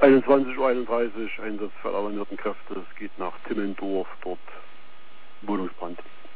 21:31 Uhr, Einsatz für alarmierten Kräfte. Es geht nach Timmendorf, dort Wohnungsbrand.